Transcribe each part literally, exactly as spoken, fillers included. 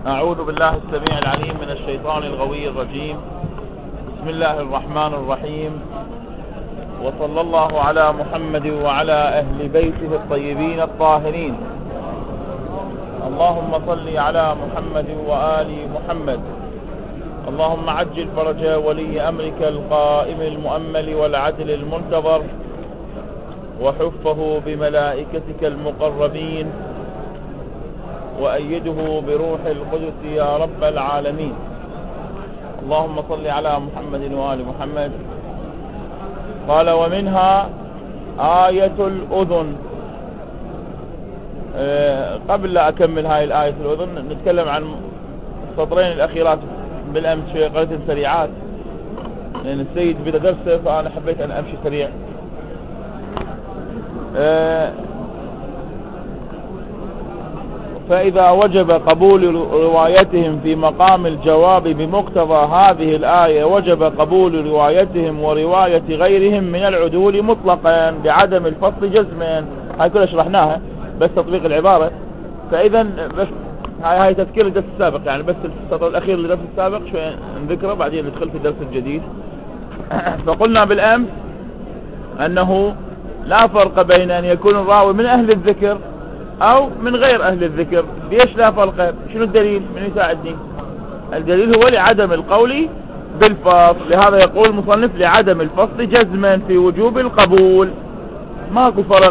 أعوذ بالله السميع العليم من الشيطان الغوي الرجيم. بسم الله الرحمن الرحيم، وصلى الله على محمد وعلى أهل بيته الطيبين الطاهرين. اللهم صل على محمد وآل محمد. اللهم عجل فرج ولي أمرك القائم المؤمل والعدل المنتظر، وحفه بملائكتك المقربين، وأيده بروح القدس يا رب العالمين. اللهم صل على محمد وآل محمد. قال: ومنها آية الأذن. أه قبل لا أكمل هاي الآية الأذن نتكلم عن السطرين الأخيرات بالأمس في قرية سريعات، لأن السيد بدأ درسه فأنا حبيت أن أمشي سريع. أه فإذا وجب قبول روايتهم في مقام الجواب بمقتضى هذه الآية، وجب قبول روايتهم ورواية غيرهم من العدول مطلقا بعدم الفصل جزما. هاي كلها شرحناها، بس تطبيق العبارة. فإذا بس هاي هاي تذكير الدرس السابق، يعني بس السطر الأخير للدرس السابق شوي نذكره بعدين ندخل في الدرس الجديد. فقلنا بالأمس أنه لا فرق بين أن يكون الراوي من أهل الذكر أو من غير أهل الذكر. ليش لا فرق؟ شنو الدليل؟ من يساعدني؟ الدليل هو لعدم القول بالفصل. لهذا يقول المصنف: لعدم الفصل جزما في وجوب القبول. ماكو فرق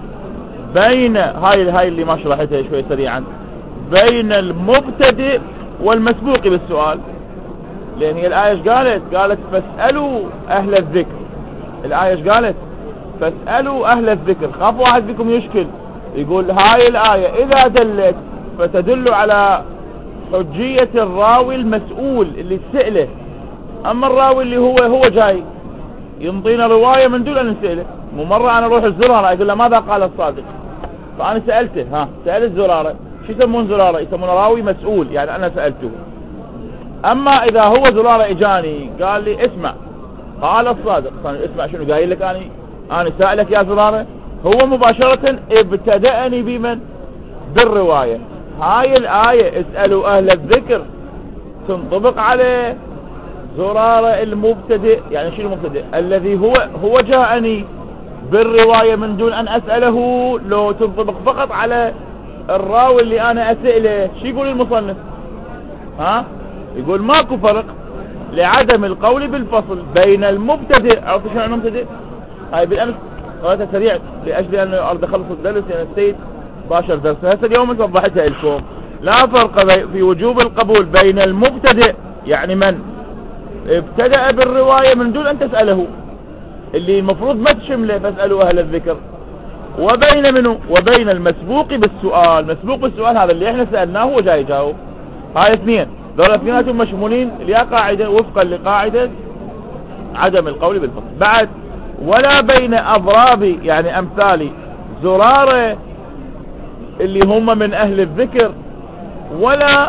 بين هاي هاي اللي ما شرحتها شوي سريعا، بين المبتدئ والمسبوق بالسؤال. لأن هي الآية ايش قالت؟ قالت: فاسألوا أهل الذكر. الآية ايش قالت؟ فاسألوا أهل الذكر. خاف واحد بكم يشكل يقول هاي الآية إذا دلت فتدل على حجية الراوي المسؤول اللي سئله، أما الراوي اللي هو هو جاي ينطينا رواية من دون أن نسأله. مو مرة أنا أروح الزرارة يقول له ماذا قال الصادق، فأنا سألته، ها سأل الزرارة. شو يسمون زرارة؟ يسمون راوي مسؤول، يعني أنا سألته. أما إذا هو زرارة إجاني قال لي اسمع قال الصادق، اسمع شنو قايل لك؟ أنا أنا سألك يا زرارة. هو مباشرة ابتدأني بمن؟ بالرواية. هاي الآية اسألوا أهل الذكر تنطبق عليه زرارة المبتدئ. يعني شو المبتدئ؟ الذي هو هو جاءني بالرواية من دون أن أسأله. لو تنطبق فقط على الراوي اللي أنا أسأله. شو يقول المصنف؟ ها يقول ماكو فرق لعدم القول بالفصل بين المبتدئ. عرفت شو يعني المبتدئ؟ هاي بالأمس قرأتها سريع لأجل أن أرد أخلص الدرس، يعني السيد باشر درسها. هسه اليوم وضحتها لكم. لا فرق في وجوب القبول بين المبتدئ، يعني من ابتدأ بالرواية من دون أن تسأله، اللي المفروض ما تشمله فاسألوا أهل الذكر، وبين منه وبين المسبوق بالسؤال. مسبوق بالسؤال هذا اللي احنا سألناه هو جاي يجاوب. هاي اثنين، دول اثنيناتهم مشمولين ليا قاعدة وفقا لقاعدة عدم القول بالفصل. بعد: ولا بين أضراب، يعني أمثال زرارة اللي هم من أهل الذكر، ولا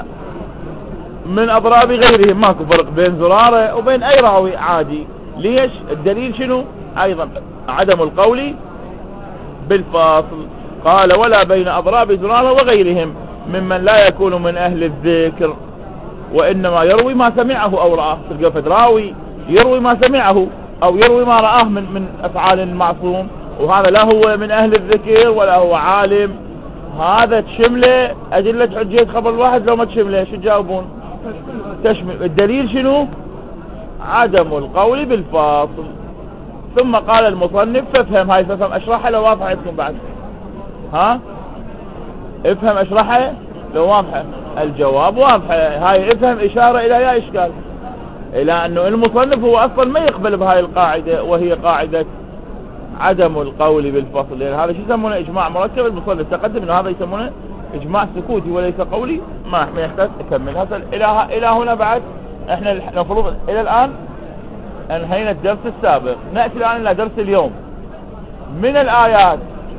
من أضراب غيرهم. ماكو فرق بين زرارة وبين أي راوي عادي. ليش؟ الدليل شنو؟ أيضا عدم القول بالفاصل. قال: ولا بين أضراب زرارة وغيرهم ممن لا يكون من أهل الذكر، وإنما يروي ما سمعه أو رآه. تلقى فد راوي يروي ما سمعه أو يروي ما رآه من من أفعال المعصوم، وهذا لا هو من أهل الذكر ولا هو عالم. هذا تشمله أدلة حجية خبر الواحد. لو ما تشمله شو تجاوبون؟ تشمل. الدليل شنو؟ عدم القول بالفاصل. ثم قال المصنف: فافهم. هاي فافهم أشرحها لو واضحة عندكم بعد. ها افهم أشرحها لو واضحة. الجواب واضحة. هاي افهم إشارة إلى يا إشكال، إلى أنه المصنف هو أصلا ما يقبل بهاي القاعدة، وهي قاعدة عدم القول بالفصل. يعني هذا شو يسمونه؟ إجماع مركب. المصنف تقدم أنه هذا يسمونه إجماع سكوتي وليس قولي. ما ما يحتاج أكمل. هذا إلى إلى هنا بعد. إحنا المفروض إلى الآن انهينا الدرس السابق. نأتي الآن إلى درس اليوم. من الآيات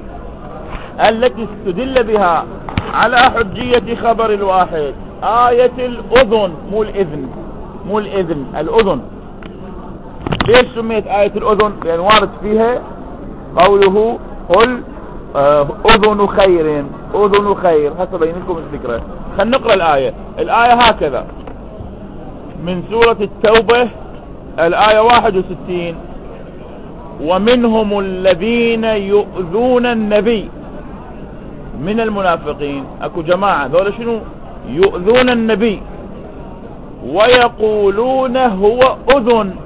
التي استدل بها على حجية خبر الواحد آية الأذن، مو الإذن، مو الإذن، الأذن. ليش سميت آية الأذن؟ لأن وارد فيها قوله: قل أذن خير، أذن خير. هسه بين لكم الفكرة. خلينا نقرأ الآية. الآية هكذا من سورة التوبة الآية واحد وستين: ومنهم الذين يؤذون النبي من المنافقين. اكو جماعة ذولا شنو؟ يؤذون النبي ويقولون هو أذن.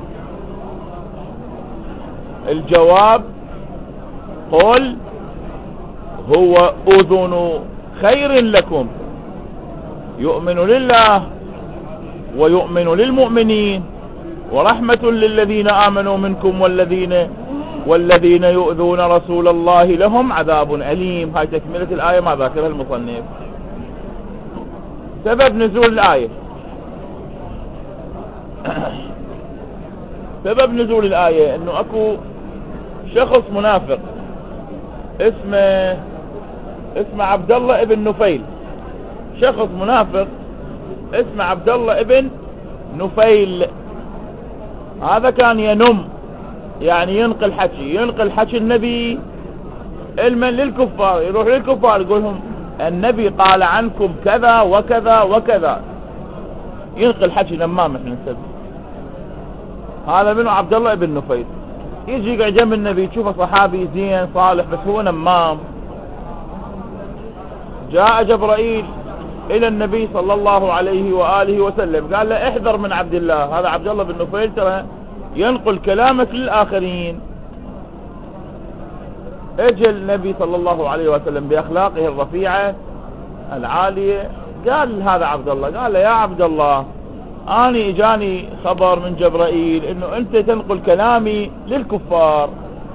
الجواب: قل هو أذن خير لكم يؤمن لله ويؤمن للمؤمنين ورحمة للذين آمنوا منكم والذين والذين يؤذون رسول الله لهم عذاب أليم. هاي تكملة الآية ما ذاكرها المصنف. سبب نزول الآية سبب نزول الآية انه اكو شخص منافق اسمه اسمه عبد الله ابن نفيل. شخص منافق اسمه عبد الله ابن نفيل. هذا كان ينم، يعني ينقل حكي ينقل حكي النبي علما للكفار. يروح للكفار يقولهم النبي قال عنكم كذا وكذا وكذا. ينقل حكي نمام احنا نسميه. هذا منه عبد الله ابن نفيل. يجي يقعد جنب النبي تشوفه صحابي زين صالح بس هو نمام. جاء جبرائيل الى النبي صلى الله عليه وآله وسلم قال له احذر من عبد الله، هذا عبد الله بن نفيل ترى ينقل كلامك للآخرين. اجى النبي صلى الله عليه وسلم بأخلاقه الرفيعة العالية قال هذا عبد الله، قال له يا عبد الله اني اجاني خبر من جبرائيل انه انت تنقل كلامي للكفار،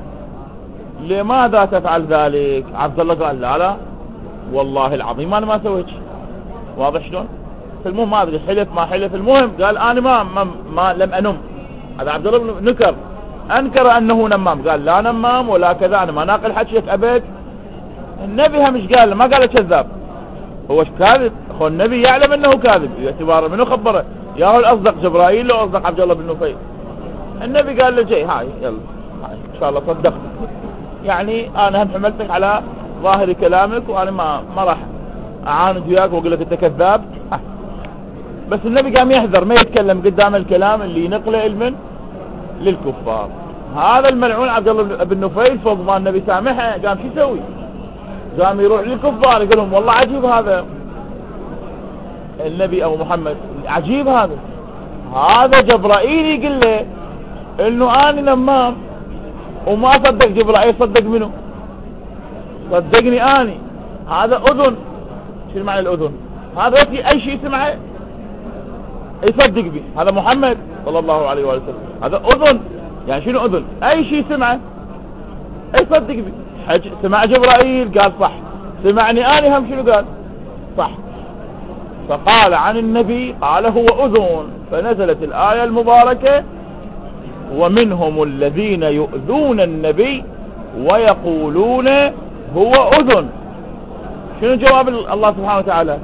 لماذا تفعل ذلك؟ عبد الله قال لا لا والله العظيم انا ما سويت. واضح شلون؟ المهم ما ادري حلف ما حلف، المهم قال انا ما, ما, ما لم انم. هذا عبد الله نكر انكر انه نمام، قال لا نمام ولا كذا، انا ما ناقل حكيك ابد. النبي هم مش قال ما قال كذاب، هو كاذب. اخو النبي يعلم انه كاذب باعتباره منو خبره؟ يا هو الاصدق جبرائيل لو اصدق عبد الله بن نفيل. النبي قال له جاي هاي يلا هاي ان شاء الله صدقت، يعني انا هم حملتك على ظاهر كلامك وانا ما ما راح اعاند وياك واقول لك انت كذاب. بس النبي قام يحذر ما يتكلم قدام الكلام اللي ينقله علما للكفار. هذا الملعون عبد الله بن نفيل فوق ما النبي سامحه قام شو يسوي؟ قام يروح للكفار يقول لهم والله عجيب هذا النبي ابو محمد، عجيب هذا هذا جبرائيل يقول له انه انا نمام وما صدق جبرائيل، صدق منه؟ صدقني اني. هذا اذن. شو معنى الاذن؟ هذا في اي شيء سمعه يصدق به. هذا محمد صلى الله عليه وسلم هذا اذن، يعني شنو اذن؟ اي شيء سمعه يصدق به. حج سمع جبرائيل قال صح، سمعني اني هم شنو قال؟ صح. فقال عن النبي قال هو اذن، فنزلت الآية المباركة ومنهم الذين يؤذون النبي ويقولون هو اذن. شنو جواب الله سبحانه وتعالى؟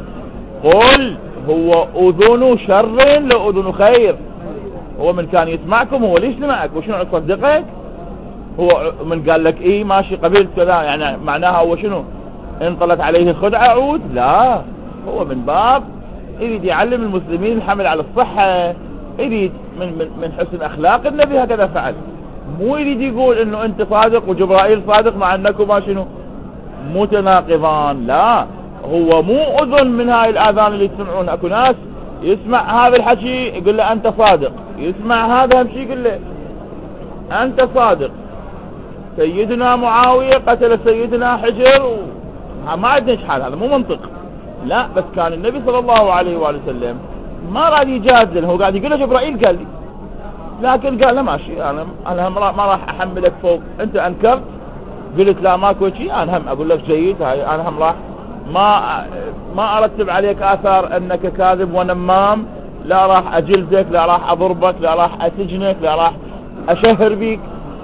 قل هو اذن شر لو اذن خير. هو من كان يسمعكم هو ليش سمعك؟ وشنو يصدقك؟ هو من قال لك ايه ماشي قبلت كذا يعني معناها هو شنو؟ انطلت عليه الخدعة عود؟ لا، هو من باب يريد يعلم المسلمين الحمل على الصحة، يريد من, من, من حسن اخلاق النبي هكذا فعل. مو يريد يقول انه انت صادق وجبرائيل صادق مع انكما شنو متناقضان. لا، هو مو اذن من هاي الاذان اللي تسمعون. اكو ناس يسمع هذا الحكي يقول له انت صادق، يسمع هذا همشي يقول له انت صادق. سيدنا معاوية قتل سيدنا حجر و... ما عندنا حال، هذا مو منطق. لا، بس كان النبي صلى الله عليه وآله وسلم ما راد يجادل، هو قاعد يقول له جبرائيل قال لي، لكن قال له ماشي انا انا ما راح احملك فوق. انت انكرت قلت لا ماكو شيء، انا هم اقول لك جيد، هاي انا هم راح ما ما ارتب عليك اثار انك كاذب ونمام، لا راح اجلدك، لا راح اضربك، لا راح اسجنك، لا راح اشهر بيك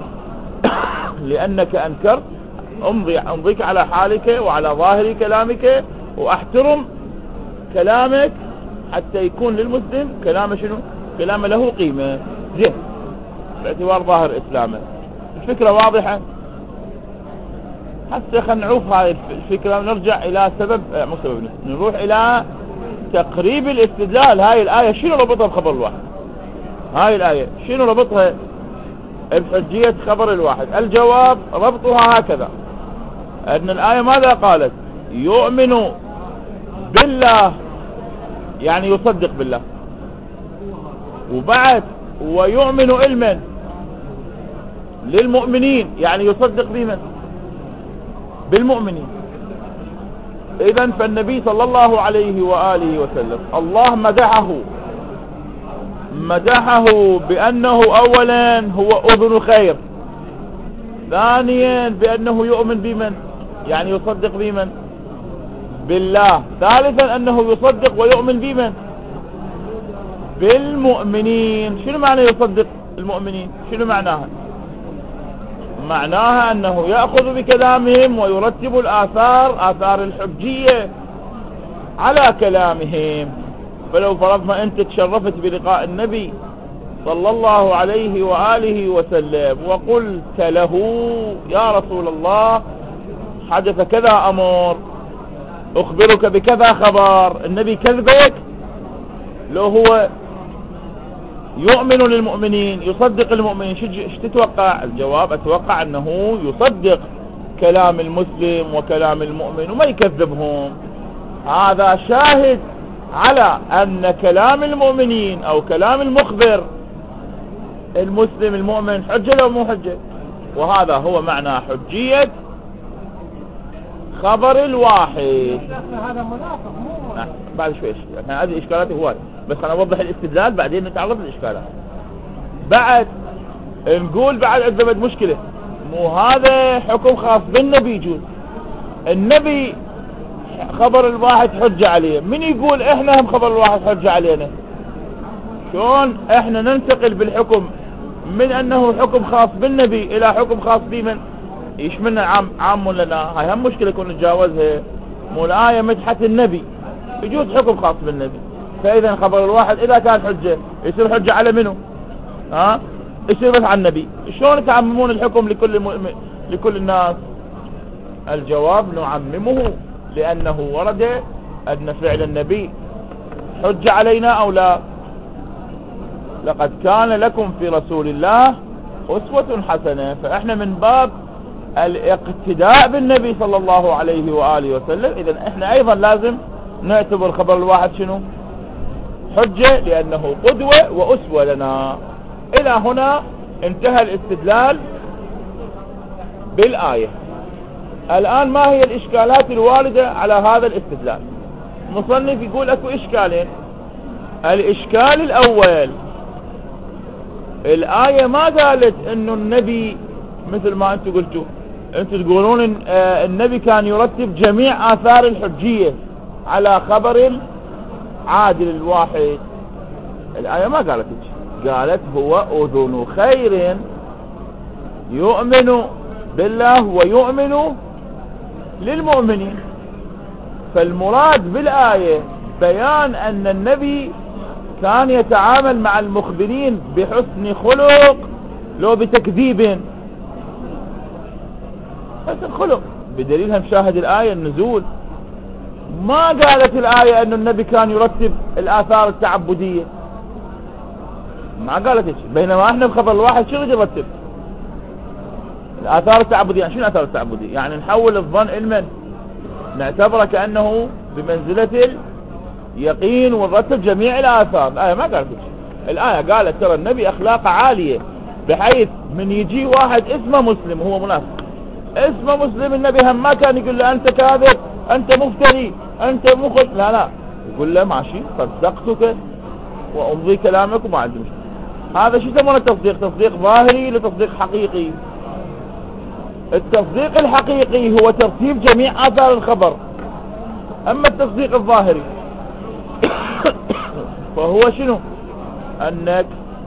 لانك انكرت. امضي امضيك على حالك وعلى ظاهر كلامك، واحترم كلامك حتى يكون للمسلم كلامه شنو؟ كلامه له قيمة زين، باعتبار ظاهر اسلامه. الفكرة واضحة؟ حتى خلينا نعوف هذه الفكرة ونرجع إلى سبب مو سبب نروح إلى تقريب الاستدلال. هاي الآية شنو ربطها بخبر الواحد؟ هاي الآية شنو ربطها بحجية خبر الواحد؟ الجواب ربطها هكذا، أن الآية ماذا قالت؟ يؤمن بالله يعني يصدق بالله، وبعد ويؤمن علما للمؤمنين يعني يصدق بمن؟ بالمؤمنين. إذن فالنبي صلى الله عليه وآله وسلم الله مدحه مدحه بأنه أولا هو أذن خير، ثانيا بأنه يؤمن بمن يعني يصدق بمن؟ بالله، ثالثا أنه يصدق ويؤمن بمن؟ بالمؤمنين. شنو معنى يصدق المؤمنين؟ شنو معناها؟ معناها أنه يأخذ بكلامهم ويرتب الآثار آثار الحجية على كلامهم. فلو فرضنا أنت تشرفت بلقاء النبي صلى الله عليه وآله وسلم وقلت له يا رسول الله حدث كذا أمر، أخبرك بكذا خبر، النبي كذبك؟ لو هو يؤمن للمؤمنين يصدق المؤمنين ايش تتوقع؟ الجواب أتوقع أنه يصدق كلام المسلم وكلام المؤمن وما يكذبهم. هذا شاهد على أن كلام المؤمنين أو كلام المخبر المسلم المؤمن حجة لو مو حجة. وهذا هو معنى حجية خبر الواحد. هذا منافق مو بعد شوي يعني هذه إشكالات هواية، بس أنا أوضح الاستدلال بعدين نتعرض للإشكالات. بعد نقول بعد عندما مشكلة مو هذا حكم خاص بالنبي يجوز، النبي خبر الواحد حجة عليه، من يقول احنا هم خبر الواحد حجة علينا؟ شلون احنا ننتقل بالحكم من انه حكم خاص بالنبي الى حكم خاص بمن يشملنا عام عام لنا؟ هاي هم مشكلة كنا نتجاوزها. مو الآية مدحت النبي يجوز حكم خاص بالنبي، فاذا خبر الواحد اذا كان حجة يصير حجة على منه؟ ها يصير بس على النبي. شلون تعممون الحكم لكل م... لكل الناس؟ الجواب نعممه لأنه ورد أن فعل النبي حج علينا أو لا. لقد كان لكم في رسول الله أسوة حسنة، فإحنا من باب الاقتداء بالنبي صلى الله عليه وآله وسلم. إذن إحنا أيضا لازم نعتبر خبر الواحد شنو؟ حجة، لأنه قدوة وأسوة لنا. إلى هنا انتهى الاستدلال بالآية. الآن ما هي الإشكالات الواردة على هذا الاستدلال؟ مصنف يقول أكو إشكالين. الإشكال الأول، الآية ما قالت إنه النبي مثل ما أنتم قلتوا، أنتم تقولون إن النبي كان يرتب جميع آثار الحجية على خبر العادل الواحد. الآية ما قالت إيش، قالت هو أذن خير يؤمن بالله ويؤمن للمؤمنين. فالمراد بالآية بيان أن النبي كان يتعامل مع المخبرين بحسن خلق لو بتكذيب، حسن خلق بدليلها مشاهد الآية النزول. ما قالت الآية أن النبي كان يرتب الآثار التعبدية، ما قالت إيش. بينما احنا بخبر الواحد شنو يرتب؟ الآثار التعبدية. يعني شنو الآثار التعبدية؟ يعني نحول الظن علما، نعتبره كأنه بمنزلة اليقين ونرتب جميع الآثار. الآية ما قالت شيء. الآية قالت ترى النبي أخلاقه عالية بحيث من يجي واحد اسمه مسلم هو منافق، اسمه مسلم، النبي هم ما كان يقول له أنت كاذب، أنت مفتري، أنت مخل، لا لا، يقول له ماشي صدقتك وأمضي كلامك وما عندي مشكلة. هذا شو يسمونه تصديق؟ تصديق ظاهري لتصديق حقيقي. التصديق الحقيقي هو ترتيب جميع آثار الخبر، أما التصديق الظاهري فهو شنو؟ أنك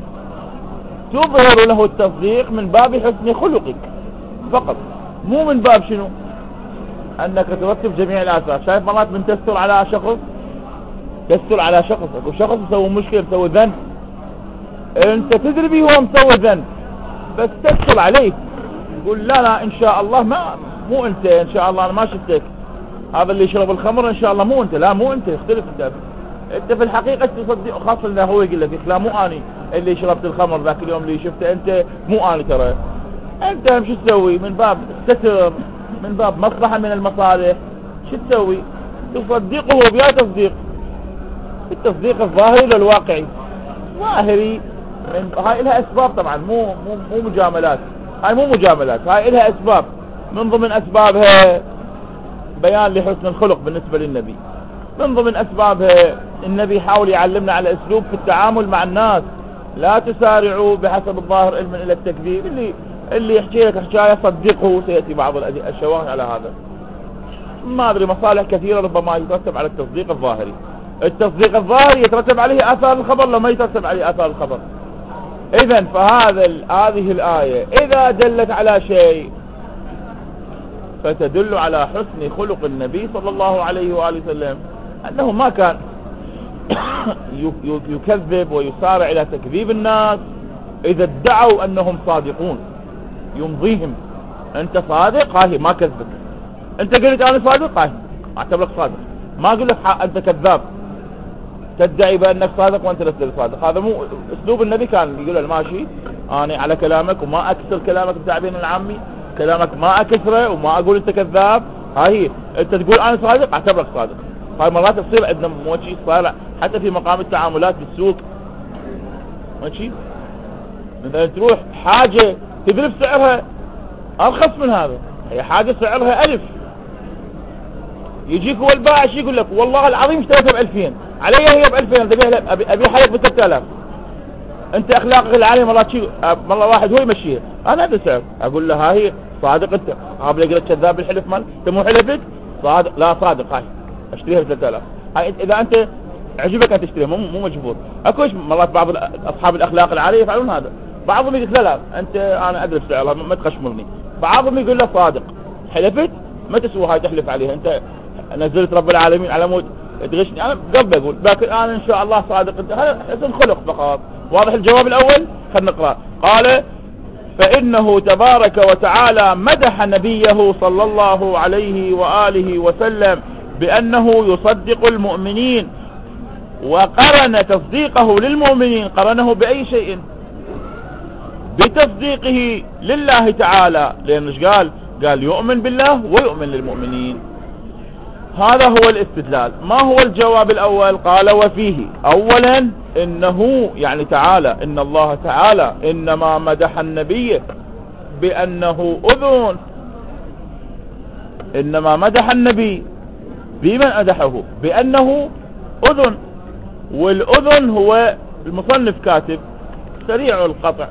تظهر له التصديق من باب حسن خلقك فقط، مو من باب شنو؟ أنك ترتب جميع الآثار. شايف مرات من تستر على شخص، تستر على شخص، أكو شخص يسوي مشكلة يسوي ذنب، أنت تدري به هو مسوي ذنب بس تستر عليه، يقول لا لا إن شاء الله ما مو انت ان شاء الله، انا ما شفتك هذا اللي يشرب الخمر ان شاء الله مو انت، لا مو انت، اختلف انت انت في الحقيقة تصدق، خاصة انه هو يقول لك لا مو اني اللي شربت الخمر ذاك اليوم اللي شفته انت، مو اني ترى. انت شو تسوي؟ من باب ستر، من باب مصلحة من المصالح، شو تسوي؟ تصدقه بيا تصديق، التصديق الظاهري للواقعي. ظاهري من هاي لها اسباب طبعا، مو مو مو مجاملات، هاي مو مجاملات، هاي لها اسباب. من ضمن اسبابها بيان لحسن الخلق بالنسبة للنبي، من ضمن اسبابها النبي حاول يعلمنا على اسلوب في التعامل مع الناس، لا تسارعوا بحسب الظاهر علما الى التكذيب، اللي اللي يحكي لك حكاية صدقه، سيأتي بعض الشواهد على هذا. ما ادري، مصالح كثيرة ربما يترتب على التصديق الظاهري. التصديق الظاهري يترتب عليه اثار الخبر، لما يترتب عليه اثار الخبر. اذا فهذا هذه الآية اذا دلت على شيء فتدل على حسن خلق النبي صلى الله عليه وآله وسلم، انه ما كان يكذب ويسارع الى تكذيب الناس اذا ادعوا انهم صادقون، يمضيهم. انت صادق، هاي ما كذبك، انت قلت انا صادق، هاي اعتبرك صادق، ما اقول لك انت كذاب تدعي بانك صادق وانت لست صادق. هذا مو اسلوب النبي، كان يقول له ماشي انا على كلامك وما اكسر كلامك بتعبير العامي، كلامك ما اكسره وما اقول انت كذاب. هاي انت تقول انا صادق اعتبرك صادق. هاي مرات تصير عندنا موجه صار حتى في مقام التعاملات بالسوق، ماشي مثلا تروح حاجة تدري سعرها ارخص من هذا، هي حاجة سعرها الف، يجيك هو البائع يقول لك والله العظيم اشتريتها بألفين، علي هي بألفين، ابي حالك بستة آلاف. انت اخلاقك العالية مرات شيء، مرة واحد هو يمشيها انا هذا سعر، اقول له ها هي صادق انت، قابل يقول لك كذاب بالحلف مال، انت مو حلفك صادق، لا صادق، هاي اشتريها بثلاثة آلاف. هاي اذا انت عجبك انت تشتريها، مو مو مجبور. اكوش مرات بعض اصحاب الاخلاق العالية يفعلون هذا، بعضهم يقول لا لا انت انا ادري سعرها ما تخشمرني، بعضهم يقول له صادق، حلفت ما تسوى هاي تحلف عليها، انت نزلت رب العالمين على مود تغشني، انا قبل اقول لكن انا ان شاء الله صادق انت، هذا حسن خلق فقط. واضح الجواب الاول؟ خلينا نقرأ. قال فإنه تبارك وتعالى مدح نبيه صلى الله عليه وآله وسلم بأنه يصدق المؤمنين، وقرن تصديقه للمؤمنين، قرنه بأي شيء؟ بتصديقه لله تعالى، لأن ايش قال؟ قال يؤمن بالله ويؤمن للمؤمنين. هذا هو الاستدلال. ما هو الجواب الأول؟ قال وفيه أولا إنه يعني تعالى إن الله تعالى إنما مدح النبي بأنه أذن، إنما مدح النبي بمن أدحه؟ بأنه أذن، والأذن هو المصنف كاتب سريع القطع.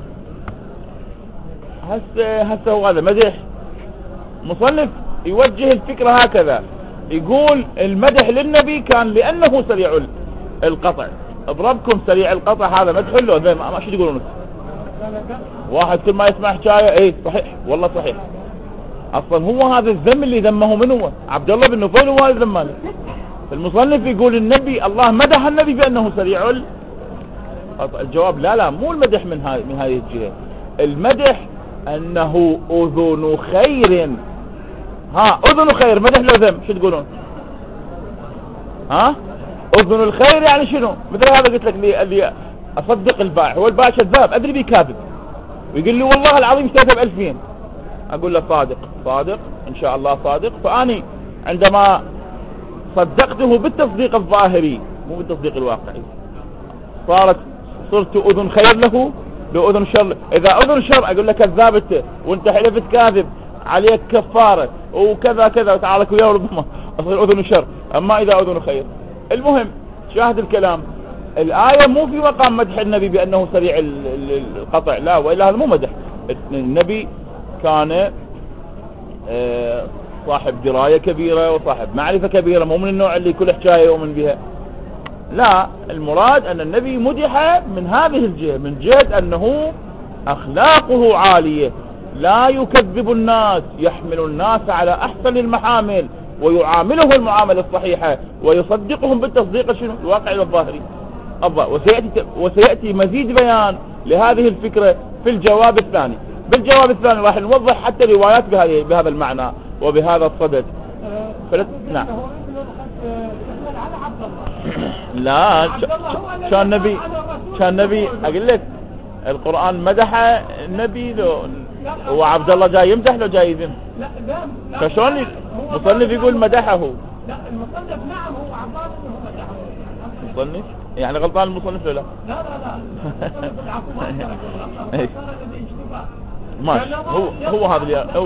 هسه هسه هو هذا مدح، مصنف يوجه الفكرة هكذا، يقول المدح للنبي كان لأنه سريع القطع. اضربكم سريع القطع هذا مدح له؟ زين ما شو تقولون؟ واحد كل ما يسمع حكاية ايه صحيح والله صحيح، اصلا هو هذا الذم اللي ذمه من هو؟ عبد الله بن نفيل هو هذا ذمه. المصنف يقول النبي الله مدح النبي بأنه سريع القطع. الجواب لا لا مو المدح من هاي من هذه الجهة، المدح أنه أذن خير. ها أذن خير مدح له ذم، شو تقولون؟ ها أذن الخير يعني شنو؟ مثل هذا قلت لك اللي, اللي أصدق البائع، هو البائع كذاب أدري بيه كاذب، ويقول لي والله العظيم اشتريته بألفين، أقول له صادق صادق إن شاء الله صادق. فأني عندما صدقته بالتصديق الظاهري مو بالتصديق الواقعي صارت صرت أذن خير له لو أذن شر. إذا أذن شر أقول لك كذاب أنت وأنت حلفت كاذب عليك كفارة وكذا كذا وتعالك وياه ربما أصير أذن شر. أما إذا أذن خير. المهم شاهد الكلام، الآية مو في مقام مدح النبي بأنه سريع القطع، لا وإلا هذا مو مدح. النبي كان صاحب دراية كبيرة وصاحب معرفة كبيرة، مو من النوع اللي كل حكاية يؤمن بها، لا. المراد أن النبي مدح من هذه الجهة، من جهة أنه أخلاقه عالية، لا يكذب الناس، يحمل الناس على أحسن المحامل ويعاملهم المعاملة الصحيحة ويصدقهم بالتصديق شنو الواقعي والظاهري. وسيأتي, وسيأتي مزيد بيان لهذه الفكرة في الجواب الثاني. بالجواب الثاني راح نوضح حتى روايات بهذا المعنى، وبهذا الصدد. فلت... نعم. لا كان نبي كان نبي اقول لك القرآن مدح النبي لو هو عبد الله جاي يمدح لو جاي يذم؟ لا لا فشلون المصنف يقول مدحه؟ لا المصنف نعم هو عباد انه مدحه. المصنف يعني غلطان المصنف ولا لا؟ لا لا لا المصنف العفو ما ايش ماشي هو هو هذا اللي هو,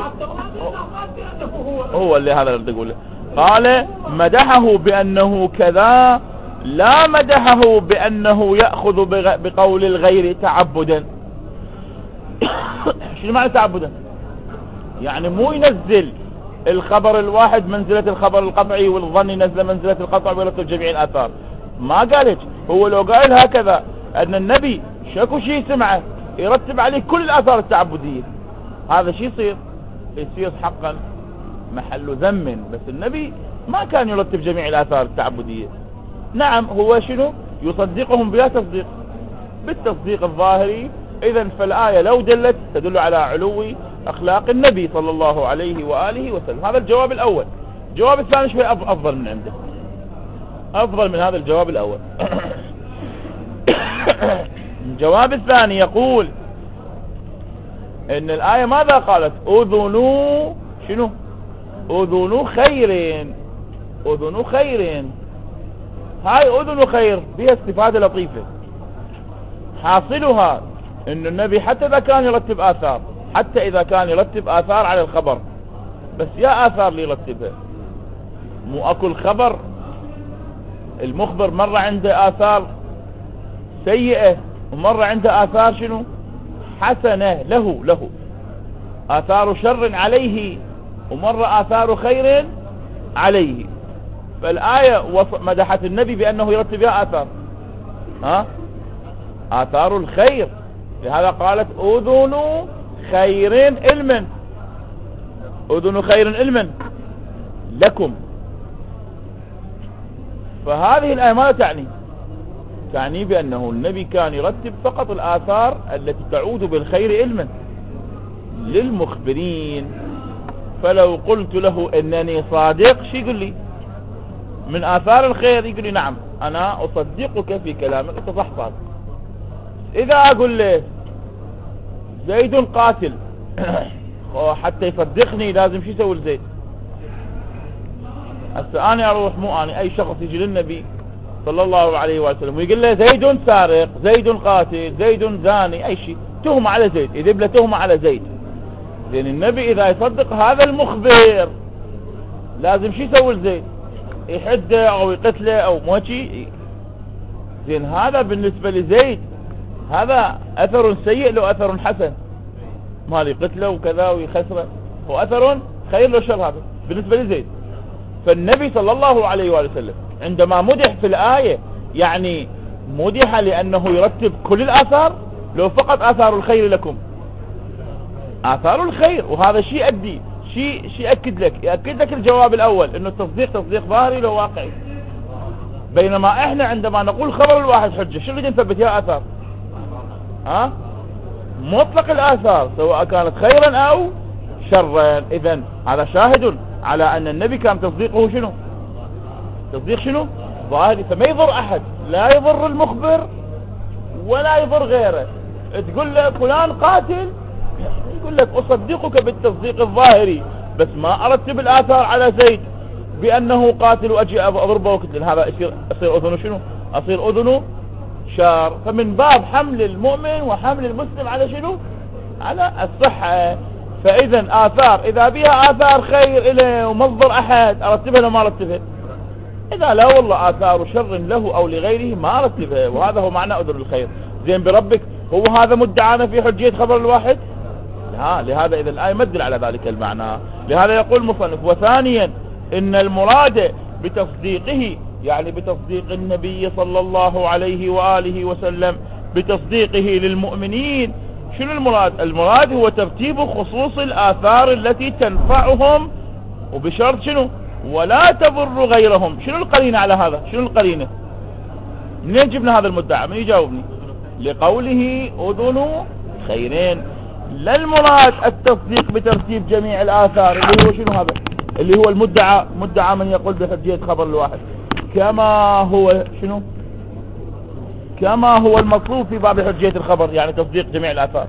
هو اللي هذا اللي تقوله. قال مدحه بأنه كذا لا مدحه بأنه يأخذ بقول الغير تعبدا. شنو معنى تعبدا؟ يعني مو ينزل الخبر الواحد منزلة الخبر القطعي والظن ينزل منزلة القطع ويرتب جميع الآثار. ما قال هيك. هو لو قال هكذا أن النبي شكو شيء سمعه يرتب عليه كل الآثار التعبدية، هذا شيء يصير يصير حقا محل ذم. بس النبي ما كان يرتب جميع الآثار التعبدية. نعم هو شنو يصدقهم بلا تصديق بالتصديق الظاهري. إذن فالآية لو دلت تدل على علو أخلاق النبي صلى الله عليه وآله وسلم. هذا الجواب الأول. الجواب الثاني شوي أفضل من عنده، أفضل من هذا الجواب الأول. الجواب الثاني يقول إن الآية ماذا قالت؟ أذنوا شنو؟ أذنوا خير. أذنوا خير، هاي أذن خير بها استفادة لطيفة. حاصلها إن النبي حتى إذا كان يرتب آثار حتى إذا كان يرتب آثار على الخبر، بس يا آثار اللي يرتبها مو أكو الخبر المخبر مرة عنده آثار سيئة ومرة عنده آثار شنو حسنة له له آثار شر عليه ومرة آثار خير عليه. فالآية مدحت النبي بأنه يرتب يا آثار ها آثار الخير، لهذا قالت أذن خير علما. أذن خير علما لكم. فهذه الآية ماذا تعني؟ تعني بأنه النبي كان يرتب فقط الآثار التي تعود بالخير علما للمخبرين. فلو قلت له إنني صادق شو يقول لي؟ من آثار الخير يقول لي نعم أنا أصدقك في كلامك أنت صح صادق. إذا أقول له زيد قاتل حتى يصدقني لازم شو يسوي لزيد؟ هسه أنا أروح مو أنا أي شخص يجي للنبي صلى الله عليه وسلم ويقول له زيد سارق زيد قاتل زيد زاني أي شيء تهمة على زيد، يذب له تهمة على زيد. لأن النبي إذا يصدق هذا المخبر لازم شو يسوي لزيد؟ يحده أو يقتله أو مو شيء. زين هذا بالنسبة لزيد هذا أثر سيء له أثر حسن، مال يقتله وكذا ويخسره، هو أثر خير له شر هذا بالنسبة لزيد. فالنبي صلى الله عليه وسلم عندما مدح في الآية يعني مدح لأنه يرتب كل الآثار لو فقط آثار الخير لكم آثار الخير. وهذا شيء أدي شيء شيء أكد لك يأكد لك الجواب الأول إنه التصديق تصديق ظاهري لو واقعي. بينما إحنا عندما نقول خبر الواحد حجة شو اللي نثبت يا آثار؟ ها مطلق الآثار سواء كانت خيرا أو شرا. إذن هذا شاهد على أن النبي كان تصديقه شنو؟ تصديق شنو؟ ظاهري. فما يضر أحد، لا يضر المخبر ولا يضر غيره. تقول له فلان قاتل يقول لك أصدقك بالتصديق الظاهري بس ما أرتب الآثار على زيد بأنه قاتل وأجي أضربه وقتل. هذا يصير أصير أذنه شنو؟ أصير أذنه شار. فمن باب حمل المؤمن وحمل المسلم على شنو؟ على الصحة. فإذا آثار إذا بها آثار خير إله ومصدر أحد أرتبها لو ما أرتبها؟ إذا لا والله آثار شر له أو لغيره ما أرتبها. وهذا هو معنى أذن الخير. زين بربك هو هذا مدعانا في حجية خبر الواحد؟ لا. لهذا إذا الآية مدل على ذلك المعنى. لهذا يقول المصنف وثانيا إن المراد بتصديقه يعني بتصديق النبي صلى الله عليه وآله وسلم بتصديقه للمؤمنين. شنو المراد؟ المراد هو ترتيب خصوص الآثار التي تنفعهم وبشرط شنو؟ ولا تضر غيرهم. شنو القرينة على هذا؟ شنو القرينة؟ منين جبنا هذا المدعى؟ من يجاوبني؟ لقوله أذن خيرين. لا المراد التصديق بترتيب جميع الآثار اللي هو شنو هذا؟ اللي هو المدعى، مدعى من يقول بحجية خبر الواحد، كما هو شنو كما هو المطلوب في باب حجية الخبر، يعني تصديق جميع الآثار.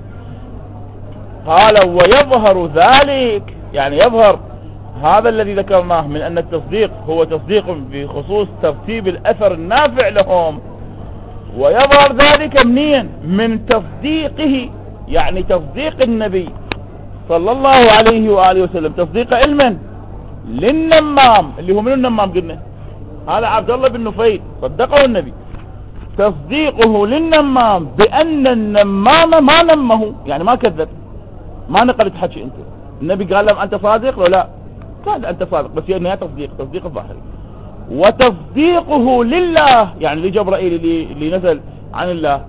قال ويظهر ذلك، يعني يظهر هذا الذي ذكرناه من أن التصديق هو تصديق بخصوص ترتيب الأثر النافع لهم، ويظهر ذلك منين؟ من تصديقه، يعني تصديق النبي صلى الله عليه وآله وسلم تصديق علما للنمام، اللي هو من النمام قلنا هذا عبد الله بن نفيل، صدقه النبي تصديقه للنمام بأن النمام ما نمه، يعني ما كذب، ما نقلت حكي انت. النبي قال لهم انت صادق؟ لو لا قال انت صادق، بس هي يعني تصديق، تصديق الظاهري. وتصديقه لله، يعني لجبرائيل اللي, اللي نزل عن الله،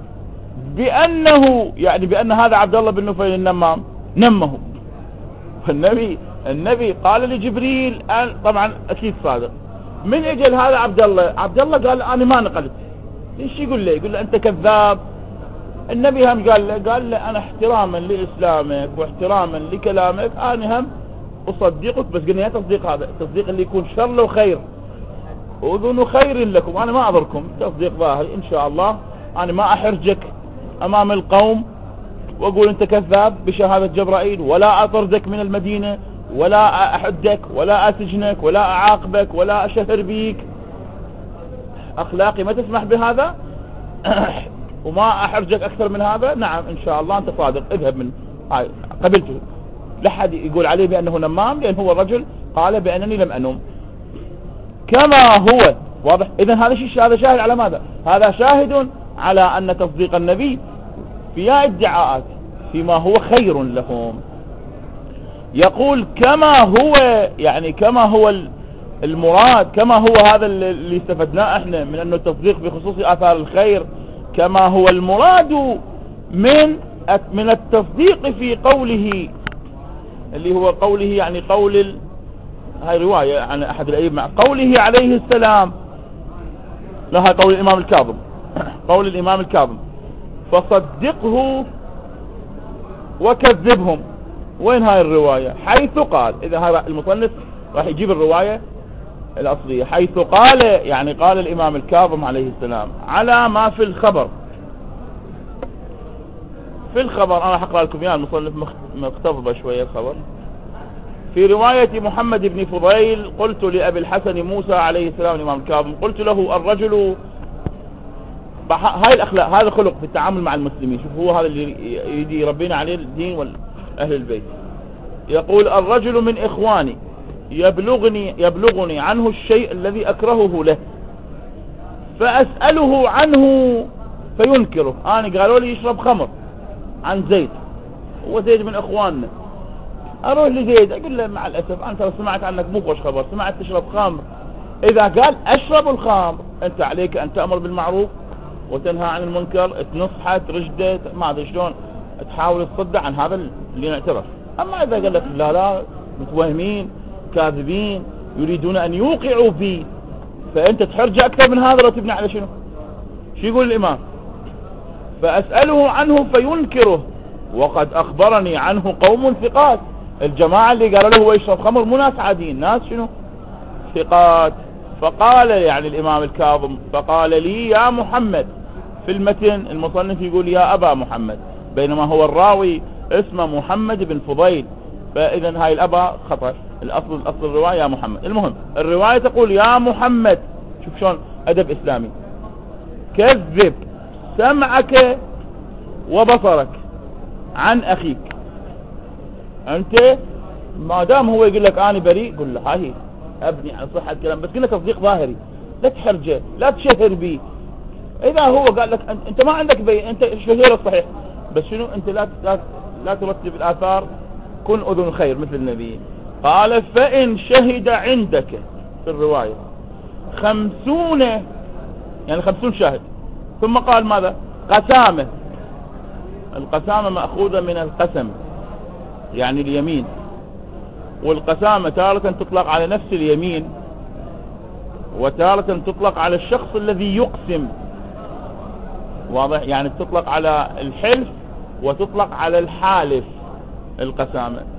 بأنه يعني بأن هذا عبد الله بن نفيل النمام نمه. فالنبي النبي قال لجبريل طبعا اكيد صادق. من اجل هذا عبد الله عبد الله قال انا ما نقلت، ايش يقول له؟ يقول له انت كذاب. النبي هم قال له قال له انا احتراما لاسلامك واحتراما لكلامك انا هم اصدقك، بس قلنا يا تصديق هذا التصديق اللي يكون شر وخير، اذن خير لكم، انا ما اضركم، تصديق ظاهري ان شاء الله. انا ما احرجك امام القوم واقول انت كذاب بشهادة جبرائيل، ولا اطردك من المدينة، ولا احدك، ولا اسجنك، ولا اعاقبك، ولا اشهر بيك. اخلاقي ما تسمح بهذا وما احرجك اكثر من هذا. نعم ان شاء الله انت صادق، اذهب من هاي قبلته. لا حد يقول عليه بانه نمام، لان هو الرجل قال بانني لم انم كما هو واضح. اذا هذا شيء، هذا شاهد على ماذا؟ هذا شاهد على ان تصديق النبي في ادعاءات فيما هو خير لهم. يقول كما هو، يعني كما هو المراد، كما هو هذا اللي استفدناه احنا من انه التصديق بخصوص اثار الخير، كما هو المراد من من التصديق في قوله اللي هو قوله، يعني قول ال... هاي رواية عن احد الائمة، قوله عليه السلام، لها قول الامام الكاظم قول الامام الكاظم فصدقه وكذبهم. وين هاي الرواية؟ حيث قال، اذا هذا المصنف راح يجيب الرواية الاصلية، حيث قال، يعني قال الامام الكاظم عليه السلام على ما في الخبر. في الخبر انا راح اقرا لكم اياه، المصنف مقتضب شوية الخبر. في رواية محمد بن فضيل قلت لأبي الحسن موسى عليه السلام الامام الكاظم، قلت له الرجل، هاي الاخلاق، هذا خلق في التعامل مع المسلمين، شوف هو هذا اللي يريد يربينا عليه الدين واهل البيت. يقول الرجل من اخواني يبلغني يبلغني عنه الشيء الذي اكرهه له فاسأله عنه فينكره. انا قالوا لي يشرب خمر عن زيد، هو زيد من اخواننا، اروح لزيد اقول له مع الاسف انت سمعت عنك مو خوش خبر، سمعت تشرب خمر. اذا قال اشرب الخمر، انت عليك ان تأمر بالمعروف وتنهى عن المنكر، تنصحه ترشده، ما ادري شلون تحاول تصده عن هذا اللي نعترف. اما اذا قال لك لا لا متوهمين كاذبين يريدون ان يوقعوا فيه، فانت تحرج اكثر من هذا، لو تبني على شنو؟ شو يقول الامام؟ فاسأله عنه فينكره وقد اخبرني عنه قوم ثقات. الجماعة اللي قالوا له هو يشرب خمر مو ناس عاديين، ناس شنو؟ ثقات. فقال يعني الامام الكاظم فقال لي يا محمد، في المتن المصنف يقول يا ابا محمد، بينما هو الراوي اسمه محمد بن فضيل، فاذا هاي الابا خطأ، الاصل الاصل الرواية يا محمد. المهم الرواية تقول يا محمد، شوف شلون ادب اسلامي، كذب سمعك وبصرك عن اخيك. انت ما دام هو يقول لك انا بريء، قل له هاي ابني على صحة الكلام، بس قلنا تصديق ظاهري، لا تحرجه لا تشهر به. اذا هو قال لك انت ما عندك بي، انت شهير الصحيح، بس شنو انت لا لا, لا ترتب الاثار، كن اذن خير مثل النبي. قال فان شهد عندك في الرواية خمسون، يعني خمسون شاهد، ثم قال ماذا؟ قسامة. القسامة مأخوذة من القسم، يعني اليمين، والقسامة تارة تطلق على نفس اليمين، وتارة تطلق على الشخص الذي يقسم، واضح؟ يعني تطلق على الحلف وتطلق على الحالف القسامة.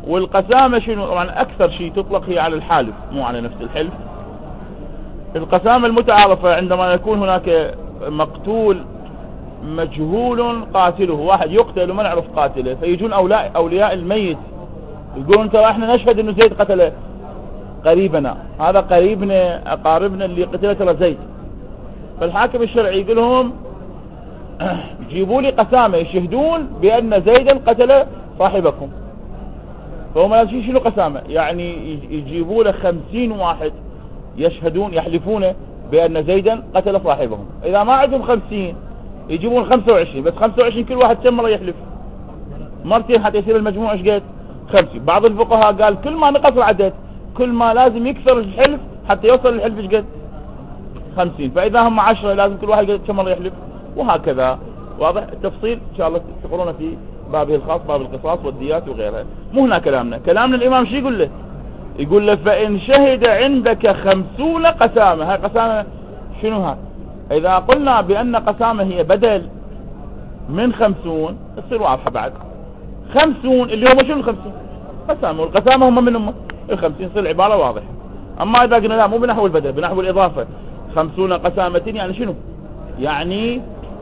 والقسامة شنو؟ طبعا أكثر شيء تطلق هي على الحالف مو على نفس الحلف. القسامة المتعارفة عندما يكون هناك مقتول مجهول قاتله، واحد يقتل وما نعرف قاتله، فيجون أولاء أولياء الميت يقولون ترى احنا نشهد انه زيد قتله قريبنا، هذا قريبنا أقاربنا اللي قتله ترى زيد. فالحاكم الشرعي يقول لهم جيبوا لي قسامة يشهدون بأن زيدا قتل صاحبكم. فهم لازم شنو قسامة؟ يعني يجيبوا له خمسين واحد يشهدون يحلفون بأن زيدا قتل صاحبهم. إذا ما عندهم خمسين يجيبون خمسة وعشرين، بس خمسة وعشرين كل واحد كم مرة يحلف؟ مرتين حتى يصير المجموع ايش قد؟ خمسين. بعض الفقهاء قال كل ما نقص العدد كل ما لازم يكثر الحلف حتى يوصل الحلف ايش قد؟ خمسين. فإذا هم عشرة لازم كل واحد كم مرة يحلف، وهكذا. واضح التفصيل؟ إن شاء الله تقرونه في بابه الخاص، باب القصاص والديات وغيرها. مو هنا كلامنا. كلامنا الإمام شو يقول له؟ يقول له فإن شهد عندك خمسون قسامة. هاي قسامة شنو هاي؟ إذا قلنا بأن قسامة هي بدل من خمسون تصير واضحة بعد. خمسون اللي هم شنو الخمسون؟ قسامة، والقسامة هم من هم الخمسين، تصير العبارة واضحة. أما إذا قلنا لا مو بنحو البدل بنحو الإضافة، خمسون قسامة يعني شنو؟ يعني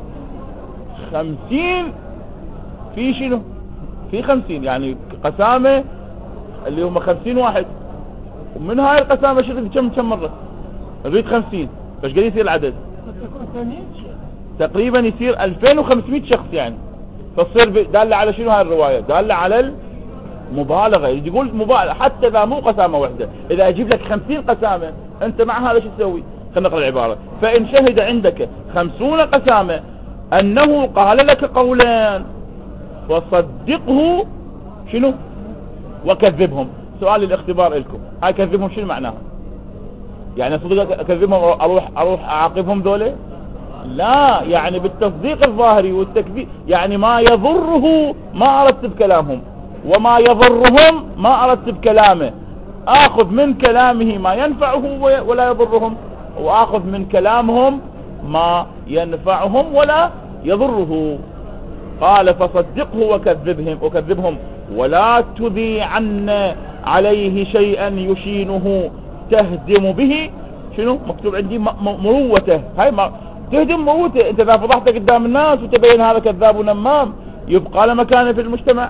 خمسين في شنو؟ في خمسين، يعني قسامة اللي هم خمسين واحد، ومن هاي القسامة شنو كم كم مرة؟ نريد خمسين، فايش قد يصير العدد؟ تقريبا يصير ألفين وخمسمائة شخص يعني. فتصير دالة على شنو هاي الرواية؟ دالة على المبالغة. يقول مبالغة حتى إذا مو قسامة واحدة، إذا أجيب لك خمسين قسامة أنت مع هذا شو تسوي؟ خلينا نقرأ العبارة. فإن شهد عندك خمسون قسامة أنه قال لك قولان فصدقه شنو؟ وكذبهم. سؤال الاختبار لكم، هاي كذبهم شنو معناها؟ يعني صدق اكذبهم اروح اروح اعاقبهم ذولا؟ لا، يعني بالتصديق الظاهري والتكذيب، يعني ما يضره ما اردت بكلامهم وما يضرهم ما اردت بكلامه. اخذ من كلامه ما ينفعه ولا يضرهم، واخذ من كلامهم ما ينفعهم ولا يضره. قال فصدقه وكذبهم وكذبهم ولا تذي عنا عليه شيئا يشينه تهدم به شنو مكتوب عندي مروته. هاي ما تهدم مروته. انت اذا فضحت قدام الناس وتبين هذا كذاب ونمام يبقى له مكانه في المجتمع.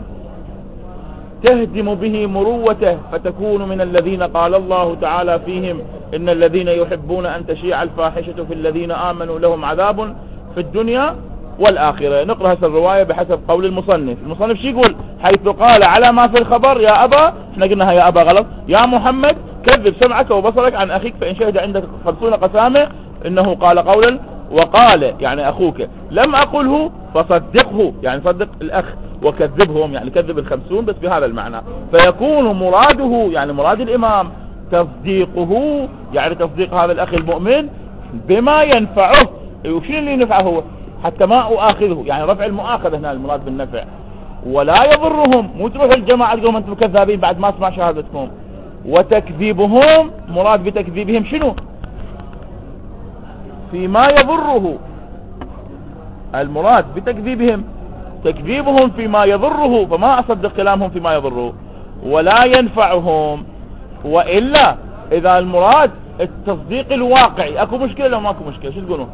تهدم به مروته فتكون من الذين قال الله تعالى فيهم ان الذين يحبون ان تشيع الفاحشة في الذين آمنوا لهم عذاب في الدنيا والآخرة. نقرأ هذه الرواية بحسب قول المصنف. المصنف شو يقول؟ حيث قال على ما في الخبر يا أبا، احنا قلنا يا أبا غلط، يا محمد كذب سمعك وبصرك عن أخيك فإن شهد عندك خمسون قسامة إنه قال قولا وقال يعني أخوك لم أقله فصدقه يعني صدق الأخ، وكذبهم يعني كذب الخمسون بس بهذا المعنى. فيكون مراده يعني مراد الإمام تصديقه يعني تصديق هذا الأخ المؤمن بما ينفعه. وشين اللي ينفعه هو؟ حتى ما أؤاخذه يعني رفع المؤاخذة هنا المراد بالنفع. ولا يضرهم، مو تروح الجماعة تقولون أنتم كذابين بعد ما اسمع شهادتكم. وتكذيبهم مراد بتكذيبهم شنو؟ فيما يضره. المراد بتكذيبهم تكذيبهم فيما يضره، فما أصدق كلامهم فيما يضره. ولا ينفعهم، وإلا إذا المراد التصديق الواقعي اكو مشكلة لو ماكو مشكلة شو تقولون؟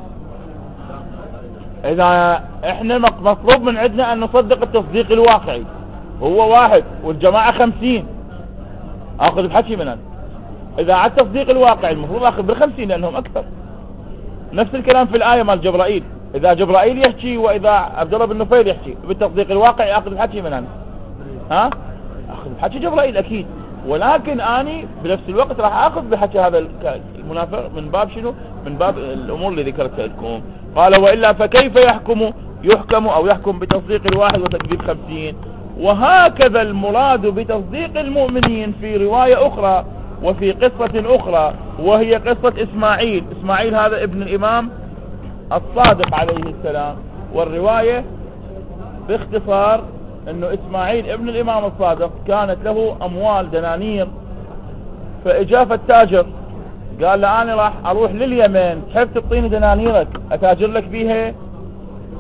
اذا احنا مطلوب من عندنا ان نصدق التصديق الواقعي هو واحد والجماعة خمسين، اخذ بحكي من هذا. اذا على التصديق الواقعي المفروض اخذ بالخمسين لانهم اكثر. نفس الكلام في الآية مال جبرائيل، اذا جبرائيل يحكي واذا عبد الله بن نفيل يحكي بالتصديق الواقعي اخذ بحكي من هذا. ها اخذ بحكي جبرائيل اكيد، ولكن اني بنفس الوقت راح اخذ بحكي هذا المنافق من باب شنو؟ من باب الامور اللي ذكرتها لكم. قال والا فكيف يحكم يحكم او يحكم بتصديق الواحد وتكذيب خمسين. وهكذا المراد بتصديق المؤمنين في رواية اخرى وفي قصة اخرى وهي قصة اسماعيل. اسماعيل هذا ابن الامام الصادق عليه السلام، والرواية باختصار انه اسماعيل ابن الامام الصادق كانت له اموال دنانير، فاجاف التاجر قال له انا راح اروح لليمن تحب تعطيني دنانيرك اتاجر لك بيها.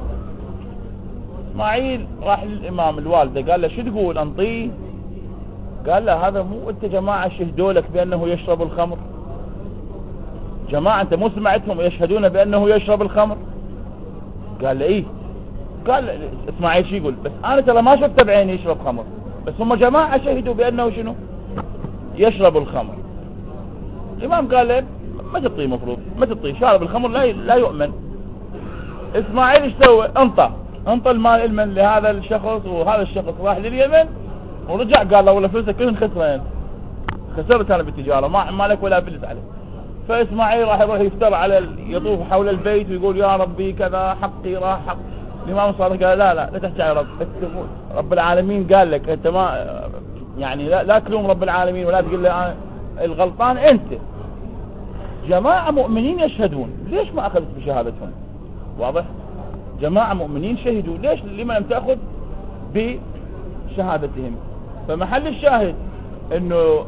اسماعيل راح للامام الوالده قال له شو تقول انطيه؟ قال لا هذا مو انت جماعة شهدوا لك بأنه يشرب الخمر؟ جماعة انت مو سمعتهم يشهدون بأنه يشرب الخمر؟ قال له ايه. قال اسماعيل شو يقول؟ بس انا ترى ما شفت بعيني يشرب خمر، بس هم جماعة شهدوا بأنه شنو يشرب الخمر. الامام قال له ما تعطيه، مفروض ما تعطيه، شارب الخمر لا لا يؤمن. اسماعيل ايش سوى؟ انطى انطى المال المن لهذا الشخص، وهذا الشخص راح لليمن ورجع قال له والله فلوسك كلهم خسرين، خسرت انا بالتجارة، ما ما لك ولا فلس عليه. فاسماعيل راح يروح يفتر على يطوف حول البيت ويقول يا ربي كذا حقي راح حق. الامام صادق قال لا لا لا تحكي على رب، رب العالمين قال لك انت ما يعني لا, لا تلوم رب العالمين ولا تقول له الغلطان انت. جماعة مؤمنين يشهدون، ليش ما اخذت بشهادتهم؟ واضح؟ جماعة مؤمنين شهدوا، ليش لما لم تأخذ بشهادتهم؟ فمحل الشاهد انه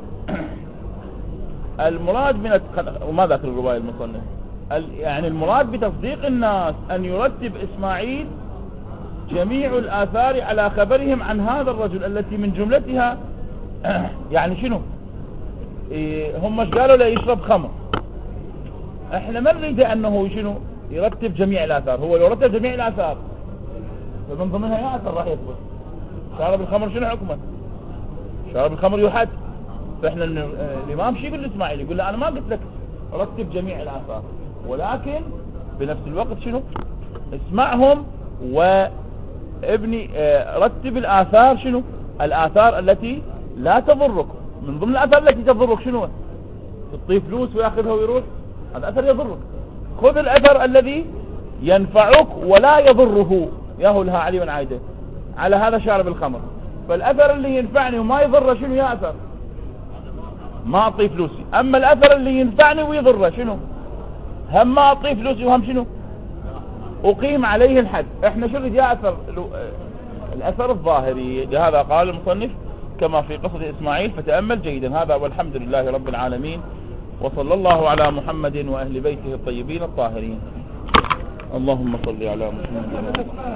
المراد من الت... وما ذكر الرواية المصنف يعني المراد بتصديق الناس أن يرتب إسماعيل جميع الآثار على خبرهم عن هذا الرجل التي من جملتها يعني شنو إيه هم قالوا له يشرب خمر، احنا ما نريد أنه شنو يرتب جميع الآثار. هو لو رتب جميع الآثار فمن ضمنها يا أثر راح يثبت. شارب الخمر شنو حكمه؟ شارب الخمر يحد. فاحنا الامام شو يقول لاسماعيل؟ يقول له انا ما قلت لك رتب جميع الاثار، ولكن بنفس الوقت شنو اسمعهم وابني رتب الاثار شنو الاثار التي لا تضرك. من ضمن الاثار التي تضرك شنو؟ تعطيه فلوس وياخذها ويروح، هذا اثر يضرك. خذ الاثر الذي ينفعك ولا يضره، ياهو لها علي بن عايده على هذا شارب الخمر. فالاثر اللي ينفعني وما يضره شنو يا اثر؟ ما اعطيه فلوسي. اما الاثر اللي ينفعني ويضره شنو؟ هم ما اعطيه فلوسي وهم شنو؟ اقيم عليه الحد. احنا شو اللي جاء اثر الاثر الظاهري. لهذا قال المصنف كما في قصة اسماعيل فتأمل جيدا. هذا والحمد لله رب العالمين، وصلى الله على محمد واهل بيته الطيبين الطاهرين. اللهم صل على محمد.